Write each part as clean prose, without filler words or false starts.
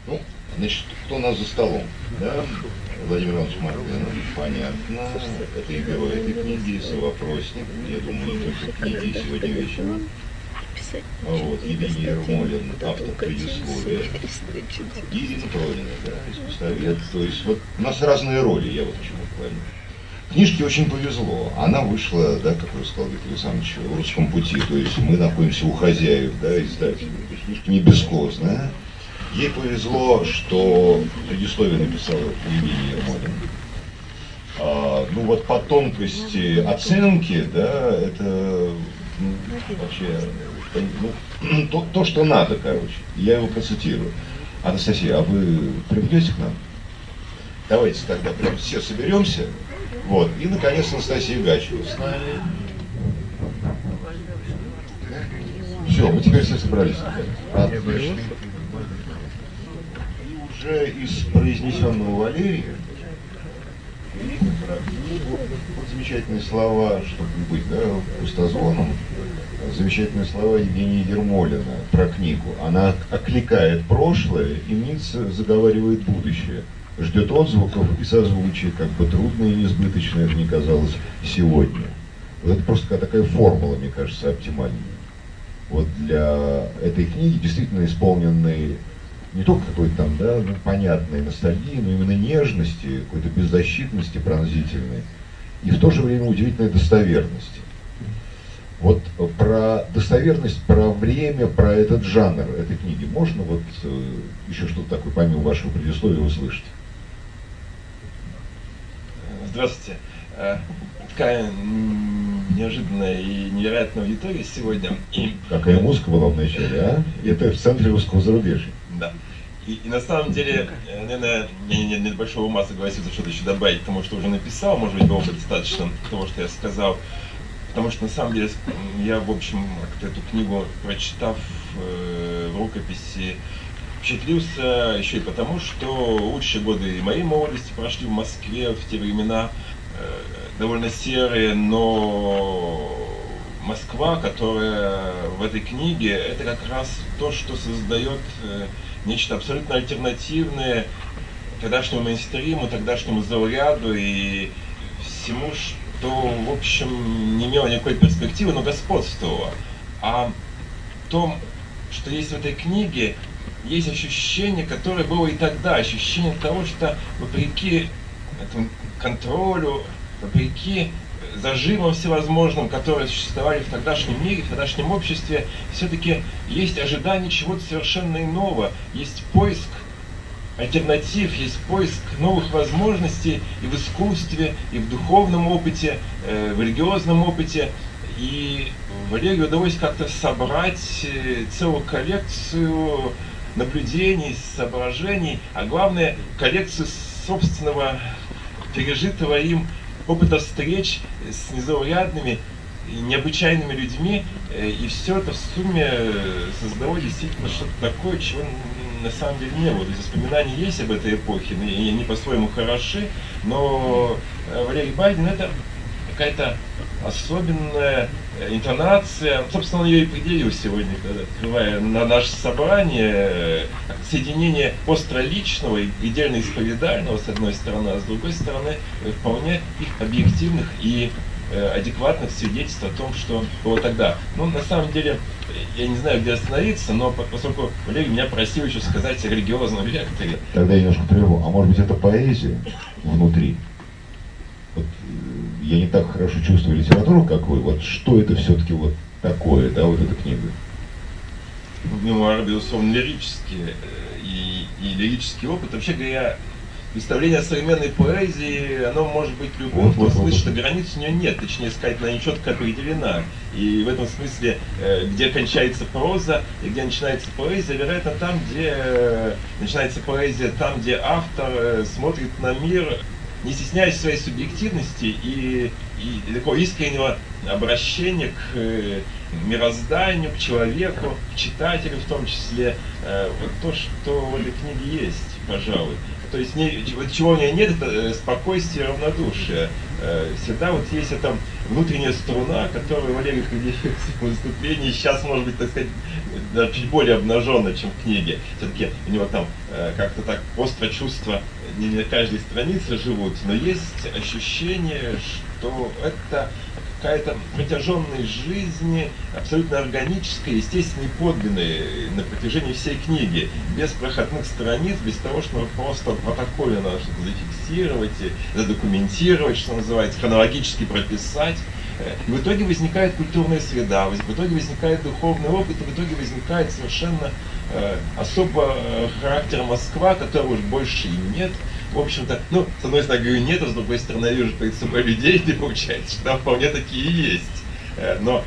Ну, значит, кто у нас за столом? Да? Владимир Иванович Мартынов, понятно. Это и герой этой книги, и совопросник. Я думаю, не только книги сегодня вечером. Вот, Евгений Ермолин, автор предисловия. И Ирина Пронина, да, искусствовед. То есть вот у нас разные роли, я вот к чему клоню. Книжке очень повезло. Она вышла, да, как уже сказал Виктор Александрович, в «Русском пути». То есть мы находимся у хозяев, да, издателей. То есть книжка не бесхозная. Ей повезло, что предисловие написал Евгений Ермолин. Ну вот по тонкости оценки, да, это вообще то, что надо, короче. Я его процитирую. Анастасия, а вы придете к нам? Давайте тогда прям все соберемся. Вот. И, наконец, Анастасия Гачева с нами. Все, мы теперь все собрались. Отлично. И уже из произнесенного Валерия вот замечательные слова, чтобы не быть, да, пустозвоном, замечательные слова Евгения Ермолина про книгу. Она окликает прошлое и вниз заговаривает будущее. Ждет отзвуков и созвучий, как бы трудно и несбыточно это ни казалось сегодня. Вот это просто такая формула, мне кажется, оптимальная. Вот для этой книги, действительно исполненной не только какой-то там, да, ну, понятной ностальгии, но именно нежности, какой-то беззащитности пронзительной, и в то же время удивительной достоверности. Вот про достоверность, про время, про этот жанр этой книги можно вот еще что-то такое, помимо вашего предисловия, услышать? Здравствуйте. Такая неожиданная и невероятная аудитория сегодня. Какая музыка была в начале, а? Это в центре русского зарубежья. Да. И на самом деле, наверное, мне нет большого ума согласиться что-то еще добавить к тому, что уже написал. Может быть, было бы достаточно того, что я сказал. Потому что на самом деле я, в общем, эту книгу, прочитав в рукописи, впечатлился еще и потому, что лучшие годы моей молодости прошли в Москве в те времена, довольно серые, но Москва, которая в этой книге, это как раз то, что создает нечто абсолютно альтернативное тогдашнему мейнстриму, тогдашнему зауряду и всему, что, в общем, не имело никакой перспективы, но господствовало. А в том, что есть в этой книге, есть ощущение, которое было и тогда, ощущение того, что вопреки этому контролю, вопреки зажимам всевозможным, которые существовали в тогдашнем мире, в тогдашнем обществе, все-таки есть ожидание чего-то совершенно иного, есть поиск альтернатив, есть поиск новых возможностей и в искусстве, и в духовном опыте, в религиозном опыте. И Валерию удалось как-то собрать целую коллекцию наблюдений, соображений, а главное, коллекцию собственного пережитого им опыта встреч с незаурядными и необычайными людьми, и все это в сумме создало действительно что-то такое, чего на самом деле не было. То есть воспоминания есть об этой эпохе, и они по-своему хороши, но Валерий Байден — это какая-то особенная интонация. Собственно, он ее и определил сегодня, открывая на наше собрание, соединение остроличного и предельно исповедального, с одной стороны, а с другой стороны, вполне объективных и адекватных свидетельств о том, что было тогда. Ну, на самом деле, я не знаю, где остановиться, но поскольку Валерий меня просил еще сказать о религиозном векторе. Тогда я немножко прерву. А может быть, это поэзия внутри? Вот, я не так хорошо чувствую литературу, как вы. Вот что это все-таки вот такое, да, вот эта книга? Мемуары, безусловно, лирические. И лирический опыт. Вообще говоря, представление о современной поэзии, оно может быть любым, в том смысле, что границ у нее нет, точнее сказать, она не четко определена. И в этом смысле, где кончается проза и где начинается поэзия, вероятно, там, где начинается поэзия, там, где автор смотрит на мир, не стесняясь своей субъективности и и такого искреннего обращения к мирозданию, к человеку, к читателю в том числе. Вот то, что в этой книге есть, пожалуй. То есть вот чего у нее нет, это спокойствие и равнодушие. Всегда вот есть эта внутренняя струна, которую Валерий Хридеев в выступлении сейчас, может быть, так сказать, даже чуть более обнаженная, чем в книге. Все-таки у него там как-то так остро чувства не на каждой странице живут, но есть ощущение, что это какая-то протяженность жизни, абсолютно органическая, естественной, подлинной на протяжении всей книги, без проходных страниц, без того, чтобы просто протокольно надо что-то зафиксировать, задокументировать, что называется, хронологически прописать. И в итоге возникает культурная среда, в итоге возникает духовный опыт, и в итоге возникает совершенно особо характер Москва, которого уж больше и нет. В общем-то, ну, с одной стороны, говорю, нет, а с другой стороны, я вижу перед собой людей, и получается, что там вполне такие и есть. Но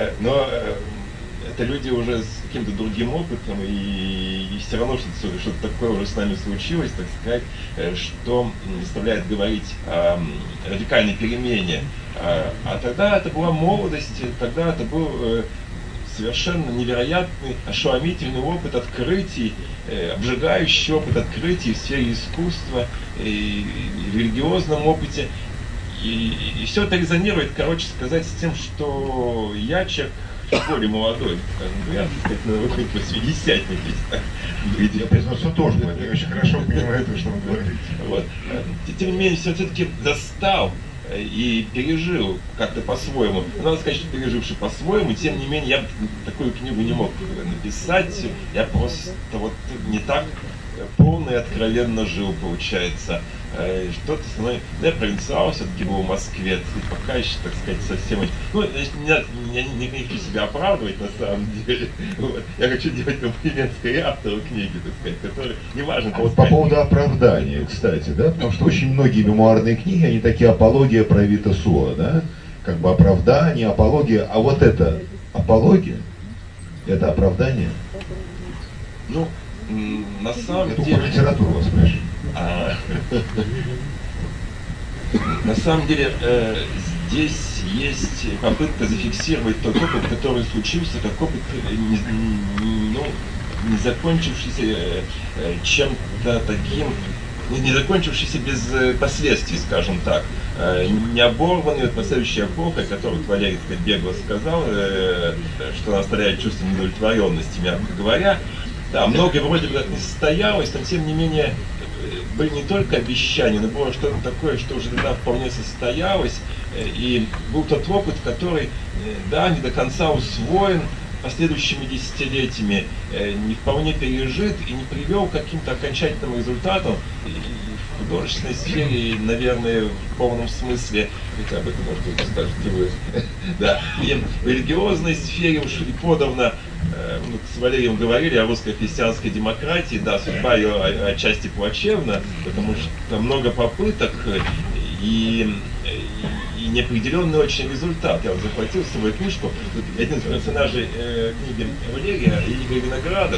это люди уже с каким-то другим опытом, и все равно что-то такое уже с нами случилось, так сказать, что заставляет говорить о радикальной перемене. А тогда это была молодость, тогда это был совершенно невероятный, ошеломительный опыт открытий, обжигающий опыт открытий в сфере искусства, и в религиозном опыте. И все это резонирует, короче сказать, с тем, что я человек более молодой, я, так сказать, на выходе посвидесятник здесь так быть. Я признаться тоже, я очень хорошо понимаю то, что вы говорите. Вот. Тем не менее, все-таки застал и пережил как-то по-своему. Надо сказать, что переживший по-своему, тем не менее, я такую книгу не мог написать, я просто вот не так полно и откровенно жил, получается. Что-то со мной, я провинциал, все-таки был в Москве, пока еще, так сказать, совсем... Ну, не хочу себя оправдывать, на самом деле. Вот. Я хочу делать комплимент автору книги, так сказать, который, неважно... По поводу оправдания, кстати, да, потому что очень многие мемуарные книги, они такие апология про Вита Суа, да, как бы оправдание, апология, а вот это апология, это оправдание? Ну, на самом деле... Я только литературу вас спрашиваю. На самом деле, здесь есть попытка зафиксировать тот опыт, который случился, как опыт, не закончившийся чем-то таким, не закончившийся без последствий, скажем так. Не оборванный, последующая эпоха, которую Валерий бегло сказал, что она оставляет чувство неудовлетворенности, мягко говоря. Да, многое вроде бы как не состоялось, но тем не менее были не только обещания, но было что-то такое, что уже тогда вполне состоялось. И был тот опыт, который, да, не до конца усвоен последующими десятилетиями, не вполне пережит и не привел к каким-то окончательным результатам. И в художественной сфере, наверное, в полном смысле, хотя об этом, может быть, скажете вы, да, и в религиозной сфере уж подавно, мы с Валерием говорили о русской христианской демократии, да, судьба ее отчасти плачевна, потому что много попыток и неопределенный очень результат. Я вот захватил с собой книжку, один из персонажей книги Валерия, Игорь Виноградов,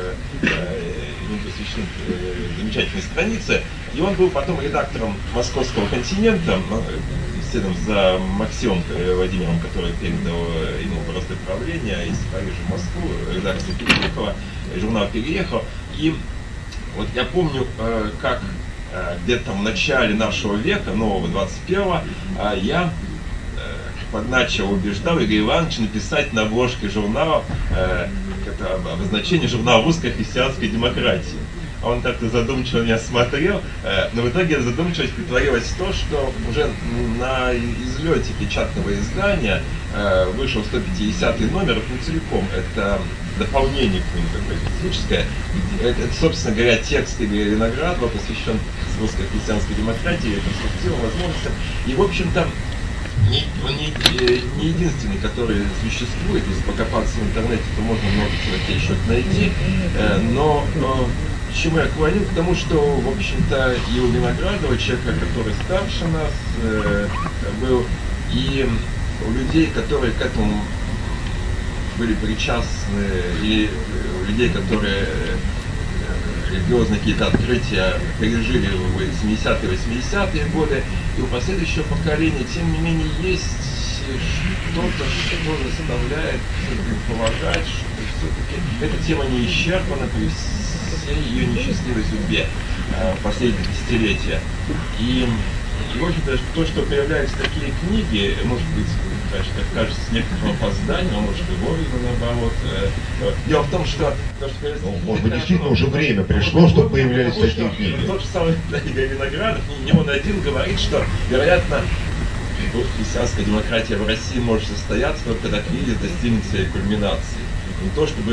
ему посвящены замечательные страницы, и он был потом редактором «Московского континента», следом за Максимом Владимиром, который передал ему просто правление из Парижа в Москву, редакция переехала, журнал переехал. И вот я помню, как где-то в начале нашего века, нового 21-го, я подначил, убеждал Игоря Ивановича написать на обложке журнала это обозначение журнала русской христианской демократии. Он как-то задумчиво меня смотрел, но в итоге задумчивость притворилась в то, что уже на излете печатного издания вышел 150-й номер, это не целиком, это дополнение к нему такое специфическое. Это, собственно говоря, текст Игоря Виноградова, посвящен русской христианской демократии, конструктивным возможностям. И, в общем-то, он не единственный, который существует. Если покопаться в интернете, то можно много чего что-то найти. Но к чему я клоню? К тому, что, в общем-то, и у Виноградова, человека, который старше нас был, и у людей, которые к этому были причастны, и у людей, которые религиозные какие-то открытия пережили в 70-е, 80-е годы, и у последующего поколения, тем не менее, есть что-то, что заставляет предполагать, что все-таки эта тема не исчерпана при всей ее несчастливой судьбе последние десятилетия. И в общем-то, то, что появляются такие книги, может быть, конечно, как кажется, с некоторым опозданием, а может и вовремя наоборот. Дело в том, что может быть, действительно уже время пришло, чтобы появлялись такие книги. Тот же самый Игорь Виноградов, не он один, говорит, что, вероятно, христианская демократия в России может состояться только когда книга достигнет своей кульминации. Не то, что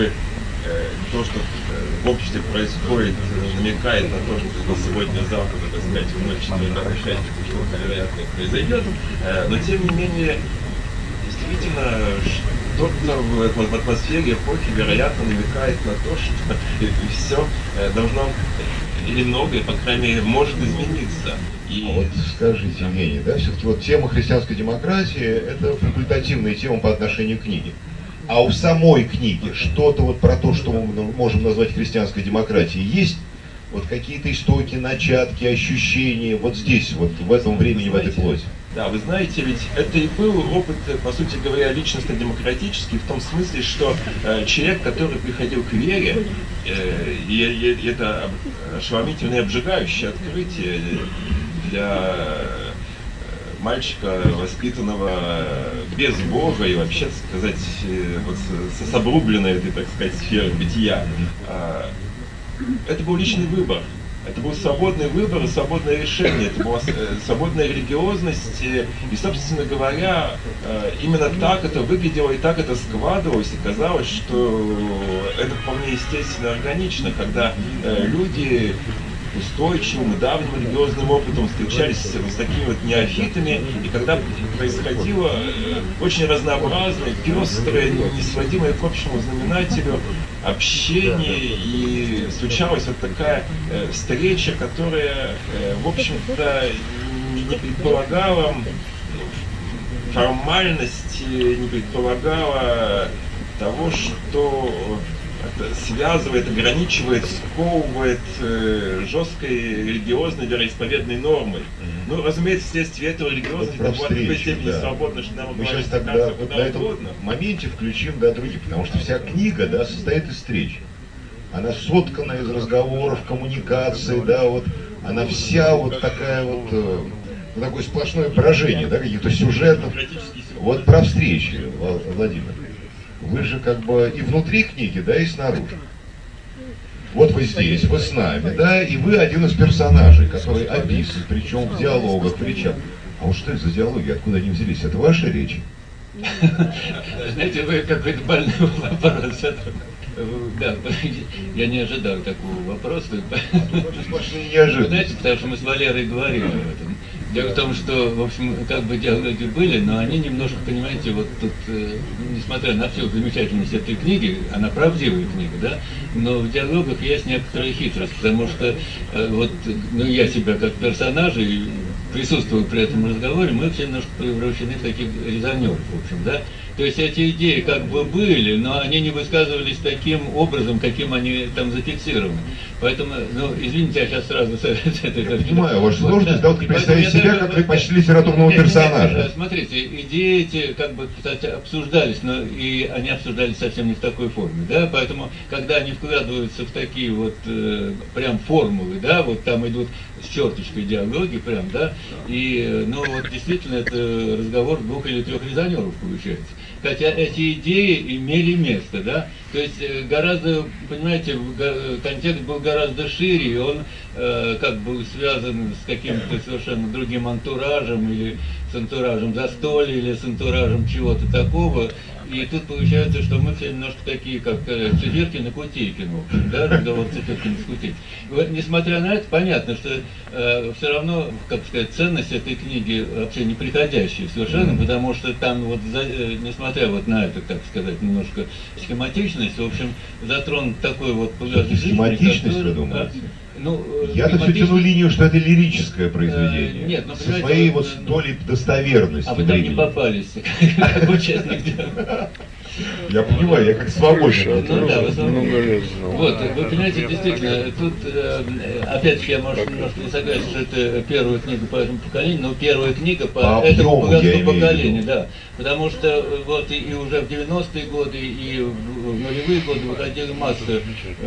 в обществе происходит, намекает на то, что сегодня-завтра, так сказать, в ночь 4-5 что-то вероятно произойдет, но тем не менее, действительно, что-то в атмосфере эпохи, вероятно, намекает на то, что все должно, или многое, по крайней мере, может измениться. А вот скажите, Евгений, да, все-таки вот тема христианской демократии – это факультативная тема по отношению к книге. А у самой книги что-то вот про то, что мы можем назвать христианской демократией, есть вот какие-то истоки, начатки, ощущения вот здесь, вот в этом времени, в этой плоти? Да, вы знаете, ведь это и был опыт, по сути говоря, личностно-демократический, в том смысле, что человек, который приходил к вере, и это ошеломительное, обжигающее открытие для мальчика, воспитанного без Бога и вообще, так сказать, вот с обрубленной этой, так сказать, сферой бытия. Это был личный выбор. Это был свободный выбор и свободное решение, это была свободная религиозность, и, собственно говоря, именно так это выглядело и так это складывалось, и казалось, что это вполне естественно и органично, когда люди устойчивым и давним религиозным опытом встречались с такими вот неофитами, и когда происходило очень разнообразное, пестрое, несводимое к общему знаменателю общение, и случалась вот такая встреча, которая, в общем-то, не предполагала формальности, не предполагала того, что связывает, ограничивает, сковывает жесткой религиозной вероисповедной нормой. Ну, разумеется, вследствие этого религиозность была в такой степени свободна, что нам мы сейчас тогда вот на этом моменте включим, да, другие, потому что вся книга, да, состоит из встреч. Она соткана из разговоров, коммуникаций, да, вот, она вся вот такая вот, такое сплошное поражение, да, каких-то сюжетов. Вот про встречи, Владимир. Вы же как бы и внутри книги, да, и снаружи. Вот вы здесь, вы с нами, да, и вы один из персонажей, который описан, причем в диалогах, в речах. А вот что это за диалоги, откуда они взялись? Это ваши речи? Знаете, вы какой-то больной вопрос. Да, я не ожидал такого вопроса. Знаете, потому что мы с Валерой говорили об этом. Дело в том, что, в общем, как бы диалоги были, но они немножко, понимаете, вот тут, несмотря на всю замечательность этой книги, она правдивая книга, да, но в диалогах есть некоторая хитрость, потому что, вот, ну, я себя как персонажа, и присутствую при этом разговоре, мы все немножко превращены в таких резонеров, в общем, да. То есть эти идеи как бы были, но они не высказывались таким образом, каким они там зафиксированы. Поэтому, ну, извините, я сейчас сразу с этой... Я понимаю, ваша сложность, да, вот представить себя как почти литературного персонажа. Смотрите, идеи эти, как бы, кстати, обсуждались, но и они обсуждались совсем не в такой форме, да, поэтому, когда они вкладываются в такие вот прям формулы, да, вот там идут с черточкой диалоги прям, да, и, ну, вот действительно это разговор двух или трех резонеров получается. Хотя эти идеи имели место, да, то есть гораздо, понимаете, контекст был гораздо шире, и он как бы связан с каким-то совершенно другим антуражем, или с антуражем застолья, или с антуражем чего-то такого, и тут получается, что мы все немножко такие, как Циферкин и Кутейкин, в общем, да, разговор Циферкин с Кутейкин. Вот, несмотря на это, понятно, что все равно, как сказать, ценность этой книги вообще неприходящая совершенно, потому что там вот, несмотря вот на это, так сказать, немножко схематичность, в общем, затронут такой вот пузырь жизни. Схематичность, вы думаете? Ну, я-то все тяну линию, что это лирическое произведение. Нет, ну, со своей вот долей достоверности. А вы там не попались, как участник. Я понимаю, я как свободен. Ну да, в основном. Вот, вы понимаете, действительно, тут, опять-таки, я, может, немножко не согласен, что это первая книга по этому поколению, но первая книга по этому поколению, да. Потому что вот и уже в 90-е годы, и в нулевые годы выходила масса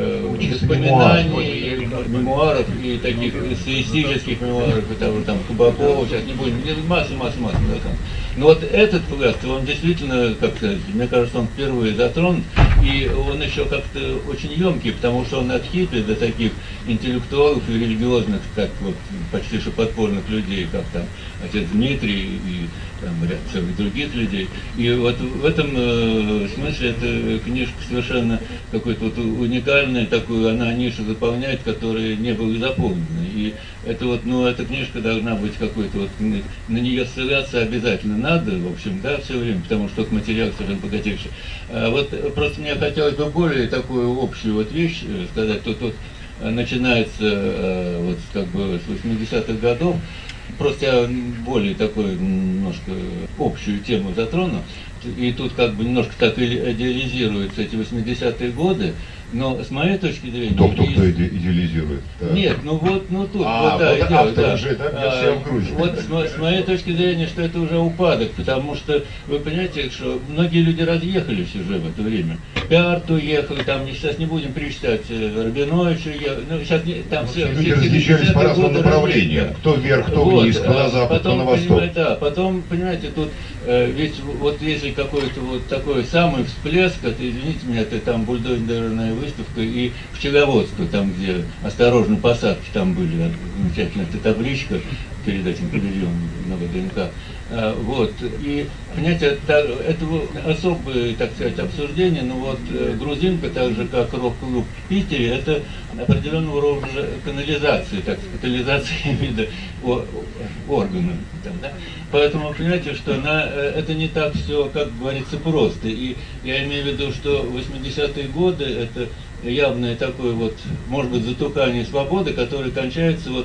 воспоминаний, мемуаров, и таких эссеистических мемуаров, и того, там, Кабакова, сейчас не будем, масса, да. Но вот этот взгляд, он действительно, как сказать, мне кажется, он впервые затронут, и он еще как-то очень емкий, потому что он от хиппи до таких интеллектуалов и религиозных, как вот почти что подпольных людей, как там отец Дмитрий и там ряд целых других людей. И вот в этом смысле эта книжка совершенно какой-то вот уникальная, такую она нишу заполняет, которая не была заполнена. И это вот, ну, эта книжка должна быть какой-то вот, на нее ссылаться обязательно надо, в общем, да, все время, потому что тот материал совершенно богатейший. Вот просто мне хотелось бы более такую общую вот вещь сказать. Тут вот начинается вот как бы с 80-х годов. Просто я более такую немножко общую тему затрону. И тут как бы немножко так идеализируются эти 80-е годы. Но с моей точки зрения... Кто идеализирует? Да. Нет, ну вот, ну тут, вот, да, вот идет, да. Уже, да, я в Грузии. Вот с моей точки зрения, что это уже упадок, потому что вы понимаете, что многие люди разъехались уже в это время. Пиарт уехал, там сейчас не будем перечислять, Рабинович уехал, ну сейчас не, там все... Люди разъезжались по разным направлениям, кто вверх, кто вниз, кто на запад, потом, кто на восток. Да, потом, понимаете, тут ведь вот если какой-то вот такой самый всплеск, это, извините меня, это там бульдозерная выставка и пчеловодство, там где осторожно посадки там были, замечательная эта табличка перед этим павильоном на ВДНК. Вот, и, понимаете, это особое, так сказать, обсуждение, но вот грузинка, так же как рок-клуб в Питере, это определенного уровня канализации, так сказать, катализации вида органов. Там, да? Поэтому, понимаете, что это не так все, как говорится, просто. И я имею в виду, что 80-е годы это явное такое вот, может быть, затухание свободы, которое кончается вот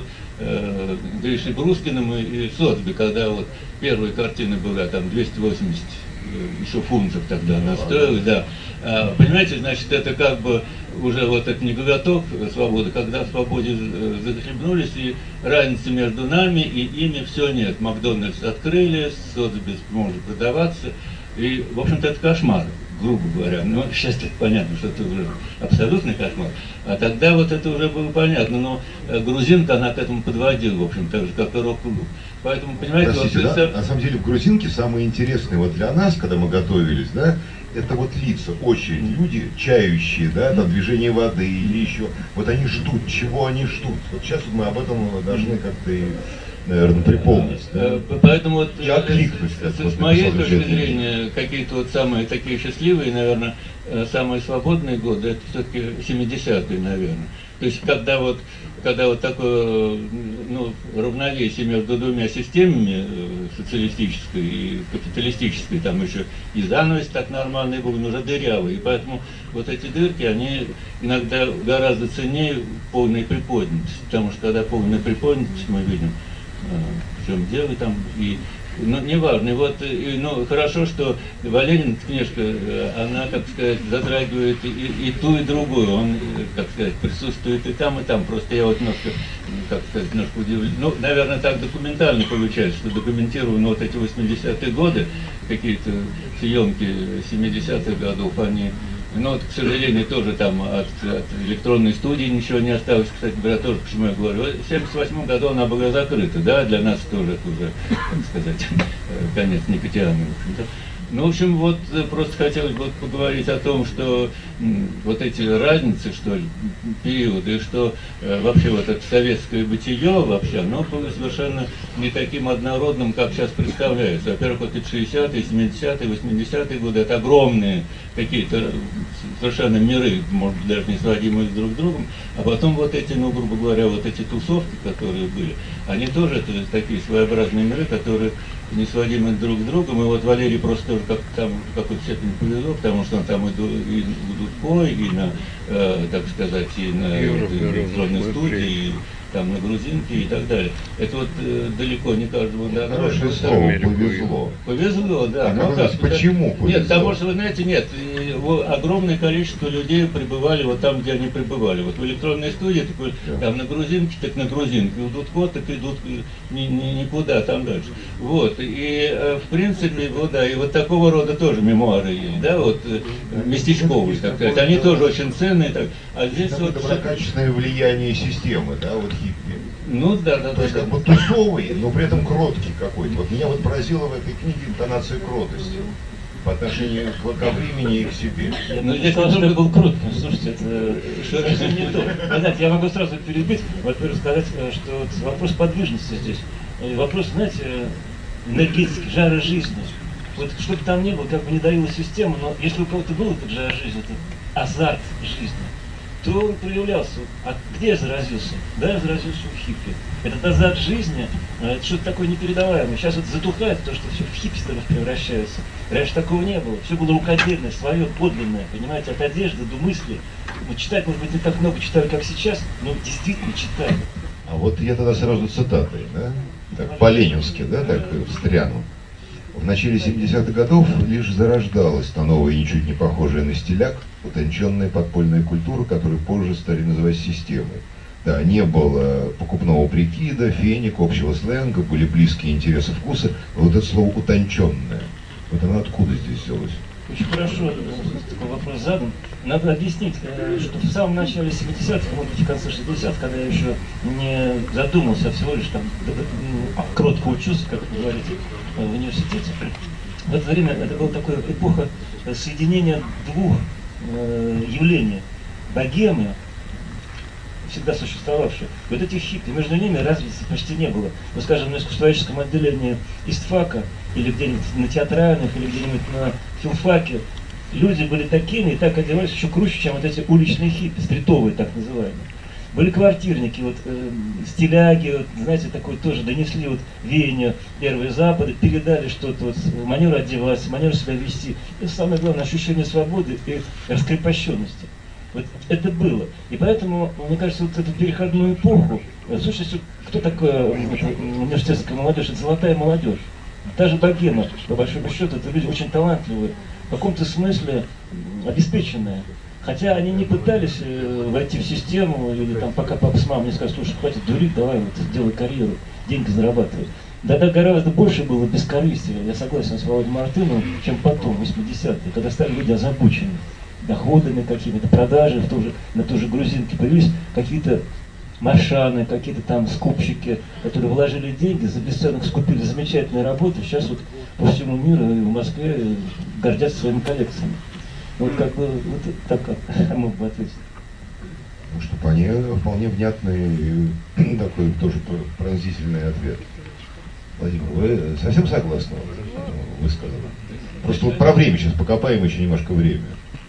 Гришей Брускиным и Соцби, когда вот первая картина была там 280 еще фунтов тогда она стоила, да. Понимаете, значит, это как бы уже вот этот не глоток свободы, когда в свободе захлебнулись, и разницы между нами и ими все нет. Макдональдс открыли, Соцби может продаваться, и, в общем-то, это кошмар, грубо говоря. Но сейчас это понятно, что это уже абсолютный кошмар. А тогда вот это уже было понятно. Но грузинка, она к этому подводила, в общем, так же, как и рок-клуб. Поэтому, понимаете, простите, вот, да? На самом деле в грузинке самое интересное вот для нас, когда мы готовились, да, это вот лица, очередь, люди чающие, да, там движение воды или еще. Вот они ждут, чего они ждут. Вот сейчас вот мы об этом должны как-то и, наверное, припомнить. Да? Поэтому вот и откликнуть. С моей точки зрения, какие-то вот самые такие счастливые, наверное, самые свободные годы, это все-таки 70-е, наверное. То есть, когда вот такое, ну, равновесие между двумя системами, социалистической и капиталистической, там еще и занавес так нормальный был, но уже дырявый. И поэтому вот эти дырки, они иногда гораздо ценнее полной приподнятости. Потому что когда полная приподнятость, мы видим, в чем дело там, и ну, неважно. И вот, ну, хорошо, что Валерин, книжка, она, как сказать, затрагивает и ту, и другую. Он, как сказать, присутствует и там. Просто я вот немножко, как сказать, немножко удивлен. Ну, наверное, так документально получается, что документированы вот эти 80-е годы, какие-то съемки 70-х годов, они... Ну, вот, к сожалению, тоже там от электронной студии ничего не осталось. Кстати говоря, тоже, почему я говорю, в 1978 году она была закрыта, да, для нас тоже это уже, так сказать, конец Никотиана, в общем-то. Ну, в общем, вот просто хотелось бы поговорить о том, что вот эти разницы, что ли, периоды, и что вообще вот это советское бытие вообще, оно было совершенно не таким однородным, как сейчас представляется. Во-первых, вот эти 60-е, 70-е, 80-е годы, это огромные какие-то совершенно миры, может быть, даже не сводимые друг с другом, а потом вот эти, ну, грубо говоря, вот эти тусовки, которые были, они тоже это такие своеобразные миры, которые не сводимы друг с другом. И вот Валерий просто тоже как там в какой-то степени повезло, потому что он там и в Дудко, и на, так сказать, и на электронной студии, там на грузинке и так далее. Это вот далеко не каждому дано. Хорошее слово, повезло. Повезло, да. А как, почему повезло? Нет, потому что, вы знаете, нет, огромное количество людей пребывали вот там, где они пребывали. Вот в электронной студии, такой, там на грузинке, так на грузинке, идут вот, так идут никуда, там дальше. Вот, и в принципе, вот, да, и вот такого рода тоже мемуары есть, да, вот, местечковые, так сказать, они тоже очень ценные, так, а здесь это вот... доброкачественное влияние системы, да, вот хиппи. Ну, да. То есть, как бы тусовый, но при этом кроткий какой-то. Вот меня вот поразила в этой книге интонация кротости по отношению ко времени и к себе. Ну, здесь сказал, что я был крут. Слушайте, это совсем не то. Знаете, я могу сразу перебить, во-первых, сказать, что вот вопрос подвижности здесь. И вопрос, знаете, энергетики, жара жизни. Вот что бы там ни было, как бы не давила система, но если у кого-то был этот жар жизни, это азарт жизни, то он проявлялся. А где я заразился? Да, я заразился у хиппи. Этот азарт жизни, это что-то такое непередаваемое. Сейчас вот затухает то, что все в хипстеров превращается. Раньше такого не было. Все было рукодельное, свое, подлинное. Понимаете, от одежды до мысли. Вот читать, может быть, не так много читали, как сейчас, но действительно читали. А вот я тогда сразу цитатой, да? Так, по-ленински, да, так встряну. В начале 70-х годов лишь зарождалась та новая, ничуть не похожая на стиляк, утонченная подпольная культура, которую позже стали называть системой. Да, не было покупного прикида, феник, общего сленга, были близкие интересы, вкусы. Вот это слово «утонченное», вот оно откуда здесь взялось? Очень хорошо такой вопрос задан. Надо объяснить, что в самом начале 70-х, может быть, в конце 60-х, когда я еще не задумался, а всего лишь там кротко учился, как вы говорите, в университете, в это время это была такая эпоха соединения двух явлений. Богемы, всегда существовавшие. Вот этих хиппи, между ними разницы почти не было. Ну, скажем, на искусствоведческом отделении ИСТФАКа, или где-нибудь на театральных, или где-нибудь на филфаке, люди были такими и так одевались еще круче, чем вот эти уличные хиппи, стритовые так называемые. Были квартирники, вот стиляги, вот, знаете, такой тоже донесли вот веяние первые Запады, передали что-то, вот, манеру одеваться, манеру себя вести. И самое главное, ощущение свободы и раскрепощенности. Вот это было. И поэтому, мне кажется, вот эту переходную эпоху, в сущности, кто такая университетская молодежь? Это золотая молодежь. Та же богема, по большому счету, это люди очень талантливые, в каком-то смысле обеспеченные. Хотя они не пытались войти в систему, или там пока папа с мамой не сказали, слушай, хватит дурить, давай вот делай карьеру, деньги зарабатывай. Да гораздо больше было бескорыстия, я согласен с Володей Мартыновым, чем потом, 80-е, когда стали люди озабочены доходами какими-то, продажи на той же грузинке, появились какие-то маршаны, какие-то там скупщики, которые вложили деньги, за бесценок скупили замечательные работы, сейчас вот по всему миру и в Москве гордятся своими коллекциями. Вот как бы, вот так как мог бы ответить. Ну что, вполне внятный такой тоже пронзительный ответ. Владимир, вы совсем согласны, высказано? Просто вот про время сейчас покопаем еще немножко время.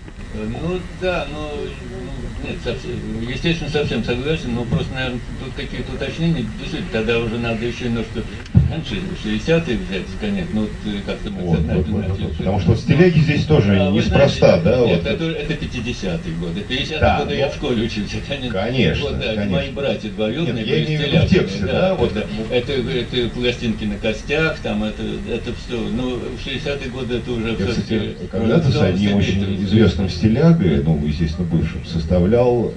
Ну да, но нет, естественно, совсем согласен, но просто, наверное, тут какие-то уточнения, действительно, тогда уже надо еще немножко раньше, 60-е взять, конечно, ну вот как-то мы вот. Потому что стиляги здесь тоже неспроста, да? Нет, вот. это 50-е годы, 50-е да, годы я в школе учился, конечно. Вот, да, конечно. мои братья двоюродные были стиляги. В тексте, да? Вот. Это пластинки на костях, там, это все, ну, в 60-е годы это уже все-таки... Когда-то с одним очень известным стилягой, ну, естественно, бывшим, составлял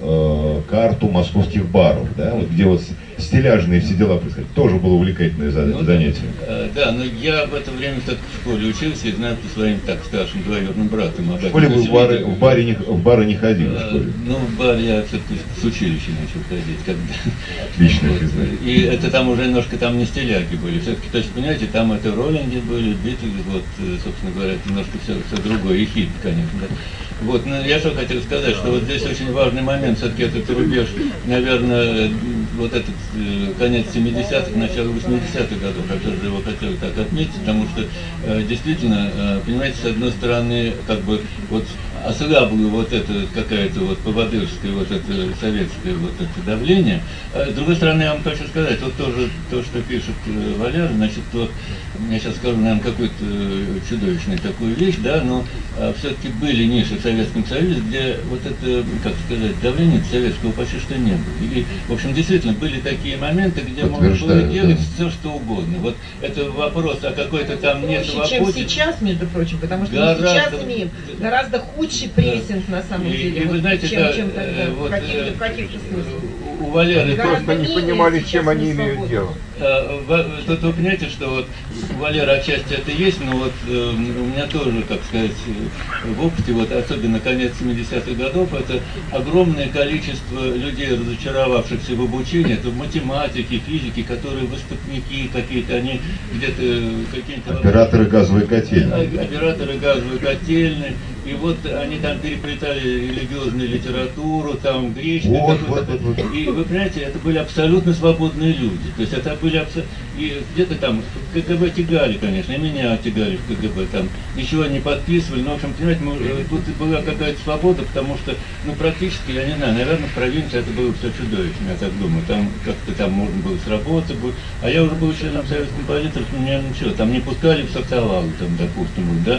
карту московских баров, да, вот где вот стиляжные все дела происходят. Тоже было увлекательное занятие. Да, но я в это время все-таки в школе учился и знаю по своим так старшим двоюродным братом. В школе вы в бары не ходили в школе? Ну, в бар я все-таки с училища начал ходить. Когда... Отлично. Вот. И это там уже немножко там не стиляги были. Все-таки, то есть, понимаете, там это роллинги были, битлы, вот, собственно говоря, это немножко все другое. И хит, конечно, да. Вот, но я что хотел сказать, что вот здесь очень важный момент, все-таки этот рубеж, наверное, вот этот конец 70-х, начало 80-х годов, я тоже его хотел так отметить, потому что действительно, понимаете, с одной стороны, как бы вот ослабло вот это какая-то вот поводырское, вот это советское вот это давление. С другой стороны, я вам хочу сказать, вот тоже то, что пишет Валера, значит, вот, я сейчас скажу, наверное, какую-то чудовищную такую вещь, да, но все-таки были ниши в Советском Союзе, где вот это, как сказать, давление советского почти что не было. И, в общем, действительно, действительно были такие моменты, где можно было делать все, что угодно. Вот это вопрос о какой-то там не свободе. Чем сейчас, между прочим, потому что мы сейчас имеем гораздо худший прессинг на самом деле, и вы знаете, чем тогда, вот, в каких-то смыслах. У Валеры просто не понимали, с чем они имеют дело. Тут вы понимаете, что вот у Валеры отчасти это есть, но вот у меня тоже, так сказать, в опыте, вот особенно конец 70-х годов, это огромное количество людей, разочаровавшихся в обучении, это в математике, физике, которые выпускники какие-то, они где-то какие-то... Операторы газовой котельной. Операторы газовой котельной. И вот они там переплетали религиозную литературу, там гречку. Вот. И вы понимаете, это были абсолютно свободные люди. То есть это были и где-то там КГБ тягали, конечно, и меня тягали в КГБ, там ничего не подписывали. Но, в общем, понимаете, тут была какая-то свобода, потому что, ну, практически, я не знаю, наверное, в провинции это было все чудовищно, я так думаю. Там как-то там можно было сработать. А я уже был членом советских композиторов, меня ничего, там не пускали в социологию, там, допустим, да,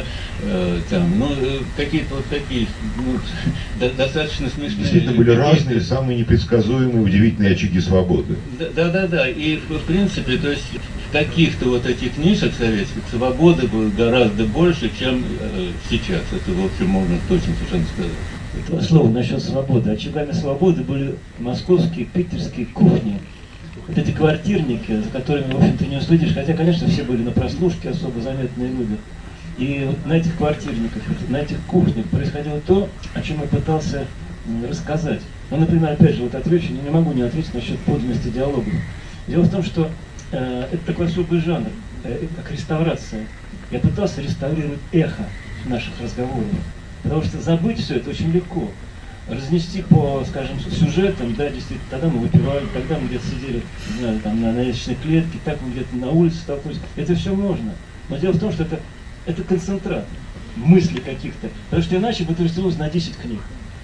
там, ну, какие-то вот такие, ну, достаточно смешные. Действительно были разные, самые непредсказуемые, удивительные очаги свободы. Да. И в принципе, то есть в каких-то вот этих нишах советских свободы было гораздо больше, чем сейчас. Это, в общем, можно точно совершенно сказать. Это слово насчет свободы. Очагами свободы были московские, питерские кухни. Вот эти квартирники, за которыми, в общем-то, не уследишь. Хотя, конечно, все были на прослушке, особо заметные люди. И вот на этих квартирниках, на этих кухнях происходило то, о чем я пытался рассказать. Ну, например, опять же, вот отвечу, не могу не ответить насчет подлинности диалогов. Дело в том, что это такой особый жанр, как реставрация. Я пытался реставрировать эхо наших разговоров, потому что забыть все это очень легко. Разнести по, скажем, сюжетам, да, действительно, тогда мы выпивали, тогда мы где-то сидели, не знаю, там, на лестничной клетке, так мы где-то на улице столкнулись. Это все можно. Но дело в том, что это концентрат мыслей каких-то, потому что иначе бы тряслось на 10 книг.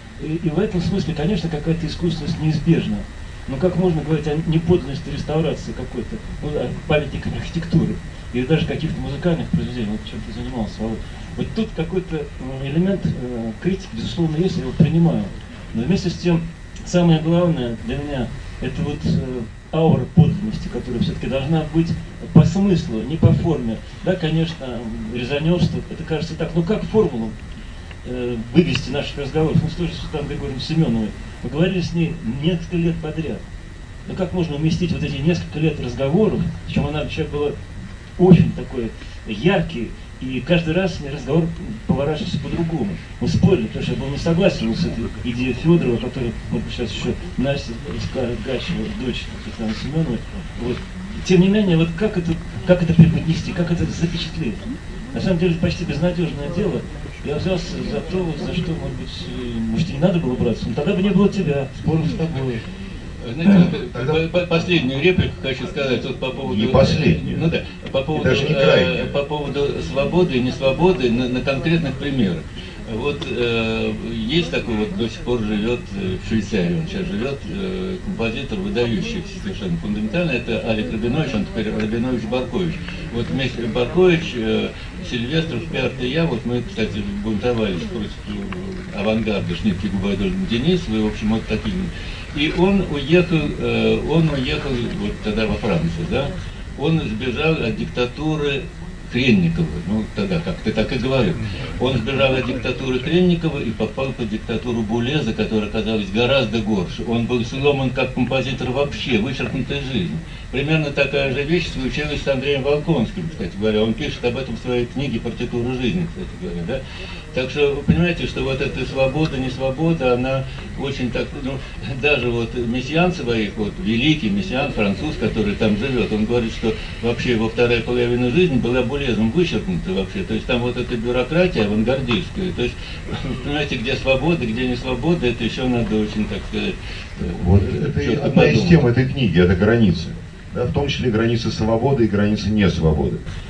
И в этом смысле, конечно, какая-то искусственность неизбежна. Но как можно говорить о неподлинности реставрации какой-то, ну, памятников архитектуры, или даже каких-то музыкальных произведений, вот чем ты занимался, вот тут какой-то элемент критики, безусловно, есть, я его принимаю. Но вместе с тем, самое главное для меня, это вот аура подлинности, которая все-таки должна быть по смыслу, не по форме. Да, конечно, резонерство, это кажется так, ну как формулу вывести наших разговоров? Ну, с той же Светланой Григорьевной Семеновой. Мы говорили с ней несколько лет подряд. Но как можно уместить вот эти несколько лет разговоров, причем человек была очень такой яркий, и каждый раз разговор поворачивался по-другому. Мы спорили, потому что я был не согласен с этой идеей Федорова, которая, вот сейчас еще Настя Гачева, дочь Светланы Семеновой. Вот. Тем не менее, вот как это преподнести, как это запечатлеть? На самом деле, почти безнадежное дело. Я взялся за то, за что, может, и не надо было браться, но тогда бы не было тебя, споров с тобой. Знаете, последнюю реплику хочу сказать вот по поводу... Не последнюю. Ну да, по поводу свободы и несвободы на конкретных примерах. Вот есть такой вот, до сих пор живет в Швейцарии, он сейчас живет, композитор, выдающийся совершенно фундаментально, это Алик Рабинович, он теперь Рабинович-Баркович. Вот вместе Баркович, Сильвестров, Пиарт и я, вот мы, кстати, бунтовались против авангарда Шнитке, Губайдоль, Денисова, и, в общем, вот такие. И он уехал вот тогда во Францию, да, он сбежал от диктатуры Хренникова, ну тогда как-то так и говорил. Он сбежал от диктатуры Хренникова и попал под диктатуру Булеза, которая оказалась гораздо горше. Он был сломан как композитор вообще, вычеркнутая жизнь. Примерно такая же вещь случилась с Андреем Волконским, кстати говоря. Он пишет об этом в своей книге «Партитура жизни», кстати говоря, да. Так что вы понимаете, что вот эта свобода, не свобода, она очень так, ну, даже вот Мессиан своих, вот великий Мессиан, француз, который там живет, он говорит, что вообще его вторая половина жизни была Булезом вычеркнута вообще. То есть там вот эта бюрократия авангардистская. То есть, понимаете, где свобода, где не свобода, это еще надо очень, так сказать... Вот это одна из тем этой книги, это границы. Да, в том числе границы свободы и границы несвободы.